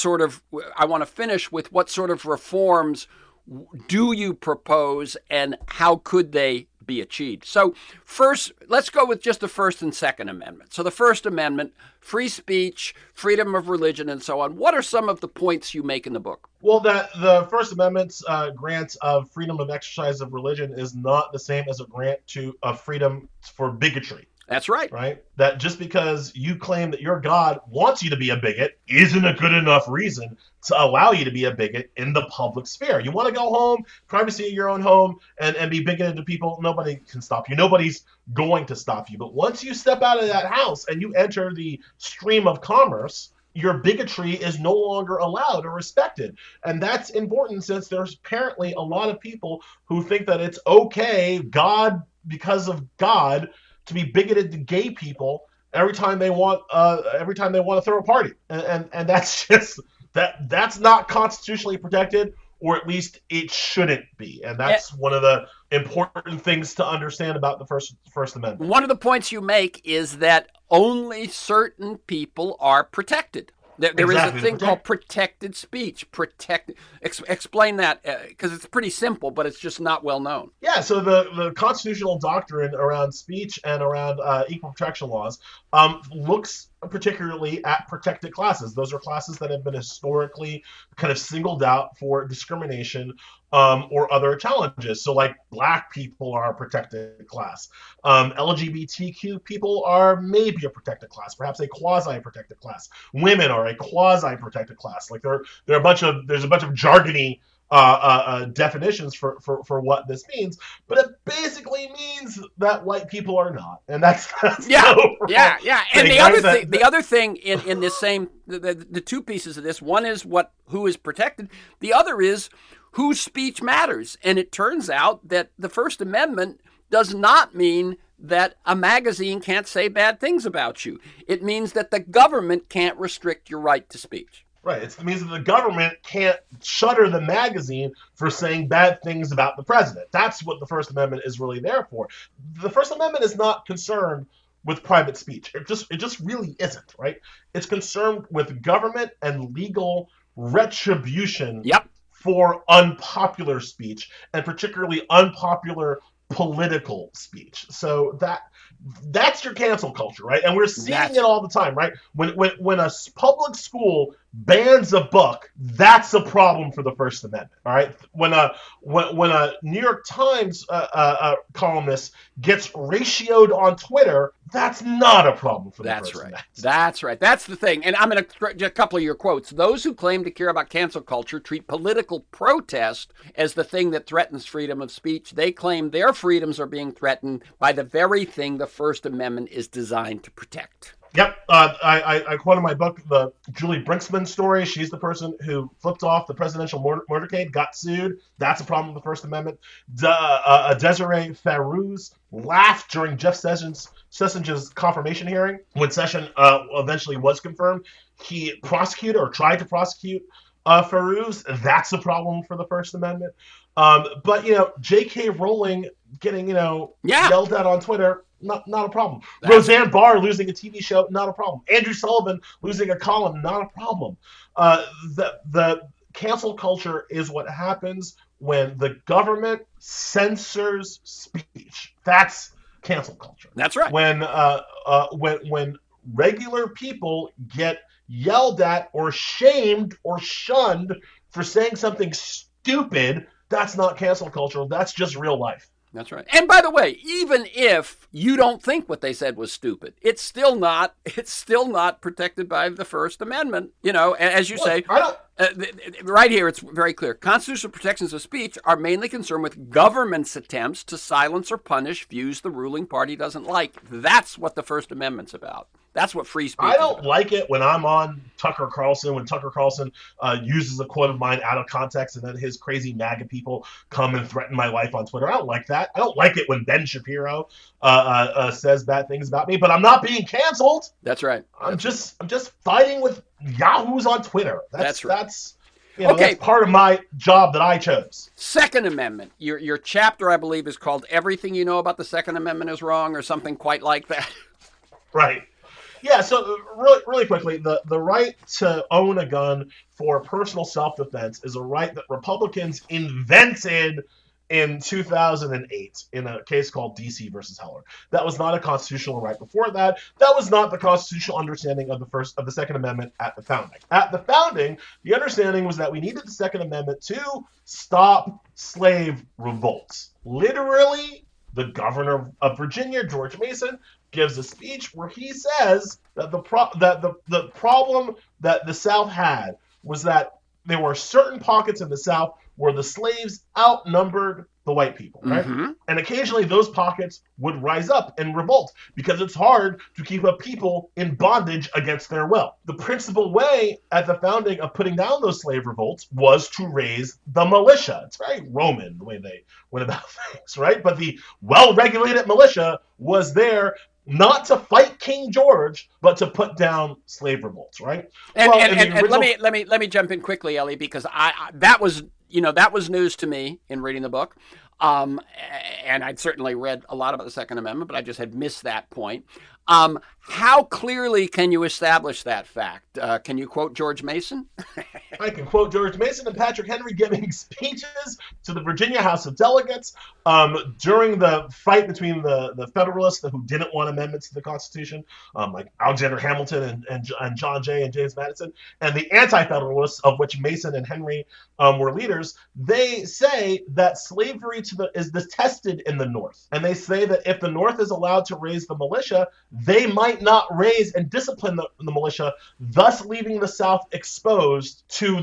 I want to finish with what sort of reforms do you propose, and how could they be achieved? So first, let's go with just the First and Second Amendment. So the First Amendment, free speech, freedom of religion, and so on. What are some of the points you make in the book? Well, that the First Amendment's grant of freedom of exercise of religion is not the same as a grant of freedom for bigotry. That's right. Right? That just because you claim that your God wants you to be a bigot isn't a good enough reason to allow you to be a bigot in the public sphere. You want to go home, privacy of your own home, and be bigoted to people, nobody can stop you. Nobody's going to stop you. But once you step out of that house and you enter the stream of commerce, your bigotry is no longer allowed or respected. And that's important since there's apparently a lot of people who think that it's okay, because of God, to be bigoted to gay people every time they want to throw a party, and that's just that's not constitutionally protected, or at least it shouldn't be, and that's one of the important things to understand about the First Amendment. One of the points you make is that only certain people are protected. There is a thing called protected speech. Explain that, because it's pretty simple, but it's just not well known. Yeah, so the constitutional doctrine around speech and around equal protection laws looks particularly at protected classes. Those are classes that have been historically kind of singled out for discrimination or other challenges. So like black people are a protected class. LGBTQ people are maybe a protected class, perhaps a quasi-protected class. Women are a quasi-protected class. Like there's a bunch of jargony definitions for what this means, but it basically means that white people are not, and that's yeah. And the other thing in this same the two pieces of this, one is who is protected, the other is whose speech matters, and it turns out that the First Amendment does not mean that a magazine can't say bad things about you. It means that the government can't restrict your right to speech. Right. It means that the government can't shutter the magazine for saying bad things about the president. That's what the First Amendment is really there for. The First Amendment is not concerned with private speech. It just really isn't, right? It's concerned with government and legal retribution for unpopular speech, and particularly unpopular political speech. So that's your cancel culture, right? And we're seeing it all the time, right? When a public school bans a book, that's a problem for the First Amendment, all right? When a New York Times columnist gets ratioed on Twitter, that's not a problem for the First Amendment. That's right. That's the thing. And I'm going to a couple of your quotes. Those who claim to care about cancel culture treat political protest as the thing that threatens freedom of speech. They claim their freedoms are being threatened by the very thing the First Amendment is designed to protect. Yep. I quote in my book the Julie Brinksman story. She's the person who flipped off the presidential motorcade, got sued. That's a problem with the First Amendment. Desiree Farouz laughed during Jeff Sessions' confirmation hearing when Sessions eventually was confirmed. He prosecuted or tried to prosecute Farouz. That's a problem for the First Amendment. But J.K. Rowling getting yelled at on Twitter, not a problem. Roseanne Barr losing a TV show, not a problem. Andrew Sullivan losing a column, not a problem. The cancel culture is what happens when the government censors speech. That's cancel culture. That's right. When regular people get yelled at or shamed or shunned for saying something stupid, that's not cancel culture. That's just real life. That's right. And by the way, even if you don't think what they said was stupid, it's still not protected by the First Amendment. As you say, Right here, it's very clear. Constitutional protections of speech are mainly concerned with government's attempts to silence or punish views the ruling party doesn't like. That's what the First Amendment's about. That's what free I speech is don't about. like it when I'm on Tucker Carlson, when Tucker Carlson uses a quote of mine out of context and then his crazy MAGA people come and threaten my life on Twitter. I don't like that. I don't like it when Ben Shapiro says bad things about me, but I'm not being canceled. That's right. I'm just fighting with yahoos on Twitter. That's right. That's that's Okay. part of my job that I chose. Second Amendment. Your chapter, I believe, is called "Everything You Know About the Second Amendment Is Wrong" or something quite like that. Right. Yeah, so really quickly, the right to own a gun for personal self-defense is a right that Republicans invented in 2008 in a case called DC versus Heller. That was not a constitutional right before that. That was not the constitutional understanding of the Second Amendment at the founding. At the founding, the understanding was that we needed the Second Amendment to stop slave revolts. Literally, the governor of Virginia, George Mason, gives a speech where he says that the problem that the South had was that there were certain pockets in the South where the slaves outnumbered the white people, right? Mm-hmm. And occasionally those pockets would rise up and revolt because it's hard to keep a people in bondage against their will. The principal way at the founding of putting down those slave revolts was to raise the militia. It's very Roman the way they went about things, right? But the well-regulated militia was there not to fight King George, but to put down slave revolts, right? And, well, and let me jump in quickly, Ellie, because that was news to me in reading the book. And I'd certainly read a lot about the Second Amendment, but I just had missed that point. How clearly can you establish that fact? Can you quote George Mason? I can quote George Mason and Patrick Henry giving speeches to the Virginia House of Delegates during the fight between the Federalists who didn't want amendments to the Constitution, like Alexander Hamilton and John Jay and James Madison, and the Anti-Federalists, of which Mason and Henry were leaders. They say that slavery is detested in the North, and they say that if the North is allowed to raise the militia, they might not raise and discipline the militia, thus leaving the South exposed to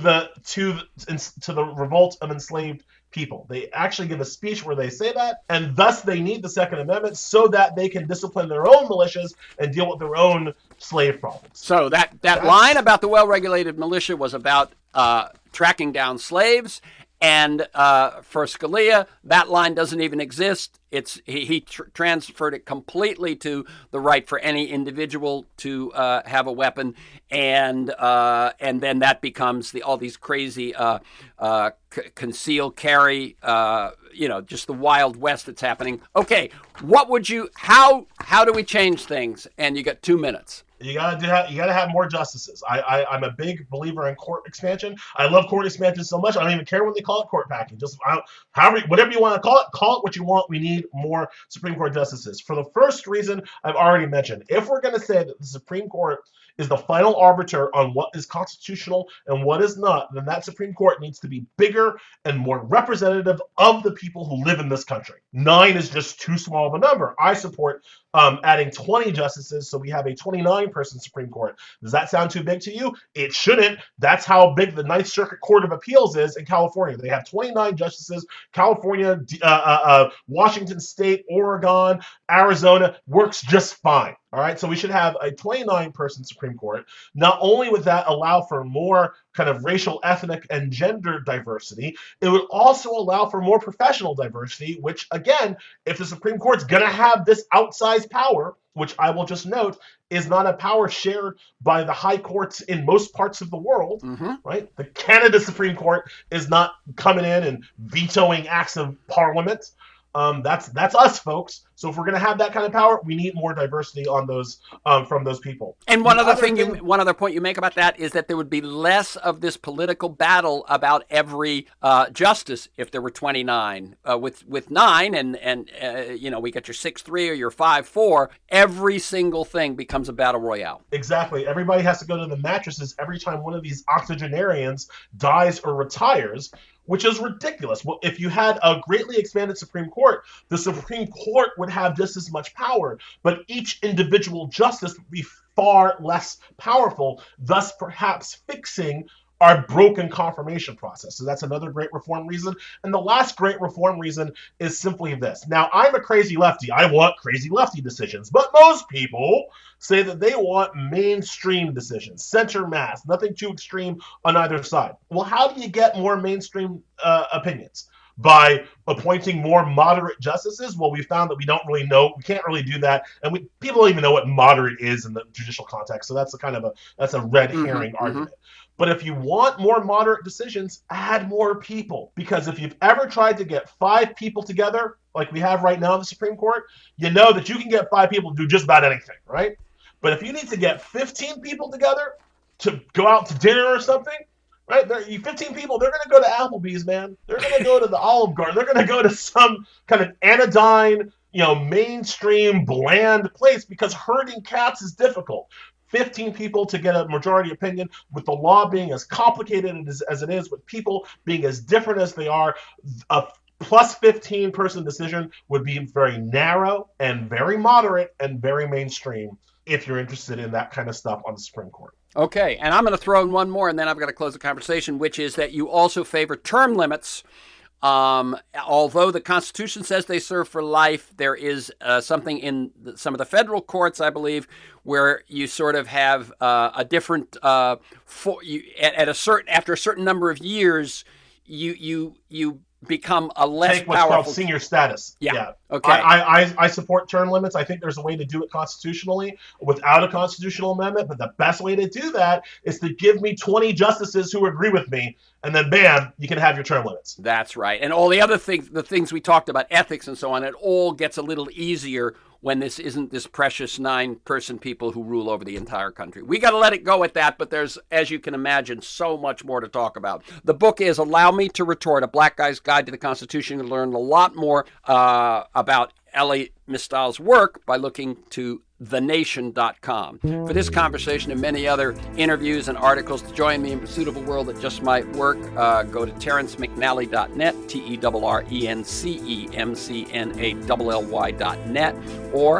the revolt of enslaved people. They actually give a speech where they say that, and thus they need the Second Amendment so that they can discipline their own militias and deal with their own slave problems. So that line about the well-regulated militia was about tracking down slaves. And for Scalia, that line doesn't even exist. He transferred it completely to the right for any individual to have a weapon, and then that becomes all these crazy conceal carry, just the Wild West that's happening. Okay, how do we change things? And you got 2 minutes. You gotta have more justices. I'm a big believer in court expansion. I love court expansion so much. I don't even care what they call it, court packing. Just whatever you want to call it what you want. We need more Supreme Court justices. For the first reason I've already mentioned, if we're going to say that the Supreme Court is the final arbiter on what is constitutional and what is not, then that Supreme Court needs to be bigger and more representative of the people who live in this country. 9 is just too small of a number. I support adding 20 justices so we have a 29-person Supreme Court. Does that sound too big to you? It shouldn't. That's how big the Ninth Circuit Court of Appeals is in California. They have 29 justices. California, Washington State, Oregon, Arizona works just fine. All right, so we should have a 29-person Supreme Court. Not only would that allow for more kind of racial, ethnic, and gender diversity, it would also allow for more professional diversity, which, again, if the Supreme Court's going to have this outsized power, which I will just note is not a power shared by the high courts in most parts of the world, right? The Canada Supreme Court is not coming in and vetoing acts of parliament. That's us, folks. So if we're going to have that kind of power, we need more diversity on those from those people. And one other point you make about that is that there would be less of this political battle about every justice if there were 29. With 9, and we get your 6-3 or your 5-4. Every single thing becomes a battle royale. Exactly. Everybody has to go to the mattresses every time one of these octogenarians dies or retires, which is ridiculous. Well, if you had a greatly expanded Supreme Court, the Supreme Court would have just as much power, but each individual justice would be far less powerful, thus perhaps fixing our broken confirmation process. So that's another great reform reason. And the last great reform reason is simply this. Now, I'm a crazy lefty. I want crazy lefty decisions. But most people say that they want mainstream decisions, center mass, nothing too extreme on either side. Well, how do you get more mainstream opinions? By appointing more moderate justices? Well, we found that we don't really know. We can't really do that, and people don't even know what moderate is in the judicial context. So that's a red herring argument. But if you want more moderate decisions, add more people. Because if you've ever tried to get 5 people together, like we have right now in the Supreme Court, you know that you can get 5 people to do just about anything, right? But if you need to get 15 people together to go out to dinner or something, right? 15 people, they're going to go to Applebee's, man. They're going to go to the Olive Garden. They're going to go to some kind of anodyne, mainstream, bland place because herding cats is difficult. 15 people to get a majority opinion, with the law being as complicated as it is, with people being as different as they are, a plus 15 person decision would be very narrow and very moderate and very mainstream if you're interested in that kind of stuff on the Supreme Court. Okay, and I'm going to throw in one more, and then I've got to close the conversation, which is that you also favor term limits. Although the Constitution says they serve for life, there is something in some of the federal courts, I believe, where you sort of have a different after a certain number of years, you become a less Take what's powerful called senior status. Yeah. Okay. I support term limits. I think there's a way to do it constitutionally without a constitutional amendment, but the best way to do that is to give me 20 justices who agree with me, and then bam, you can have your term limits. That's right. And all the other things, the things we talked about, ethics and so on, it all gets a little easier when this isn't this precious 9-person people who rule over the entire country. We got to let it go at that, but there's, as you can imagine, so much more to talk about. The book is Allow Me to Retort, A Black Guy's Guide to the Constitution. You'll learn a lot more about Elie Mystal's work by looking to thenation.com. For this conversation and many other interviews and articles, to join me in pursuit of a world that just might work, go to TerrenceMcNally.net, TerrenceMcNally.net, or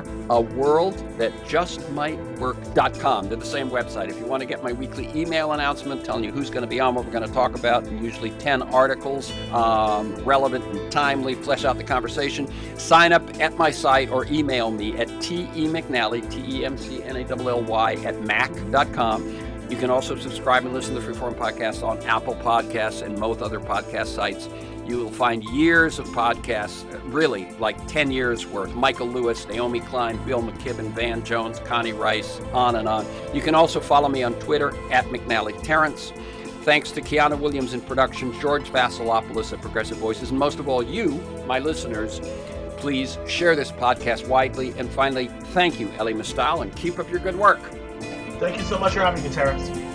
aworldthatjustmightwork.com. They're the same website. If you want to get my weekly email announcement telling you who's going to be on, what we're going to talk about, and usually 10 articles, relevant and timely, flesh out the conversation, sign up at my site or email me at temcnally, TEMCNALLY at mac.com. You can also subscribe and listen to the Freeform Podcast on Apple Podcasts and most other podcast sites. You will find years of podcasts, really like 10 years worth. Michael Lewis, Naomi Klein, Bill McKibben, Van Jones, Connie Rice, on and on. You can also follow me on Twitter at McNally Terrence. Thanks to Kiana Williams in production, George Vasilopoulos at Progressive Voices, and most of all you, my listeners. Please share this podcast widely. And finally, thank you, Elie Mystal, and keep up your good work. Thank you so much for having me, Terrence.